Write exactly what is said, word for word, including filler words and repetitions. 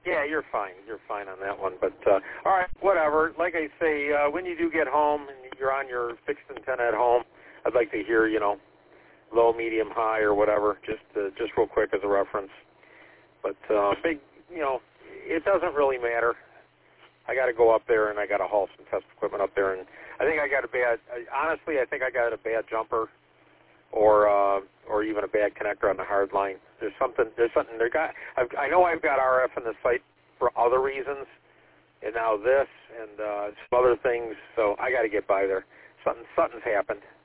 Yeah, you're fine. You're fine on that one. But, uh, all right, whatever. Like I say, uh, when you do get home and you're on your fixed antenna at home, I'd like to hear, you know, low, medium, high, or whatever, just uh, just real quick as a reference. But, uh, big, you know, it doesn't really matter. I got to go up there and I got to haul some test equipment up there. And I think I got a bad, honestly, I think I got a bad jumper or uh, or even a bad connector on the hard line. There's something, there's something, there got, I've, I know I've got R F in the site for other reasons, and now this and uh, some other things, so I got to get by there. Something, something's happened.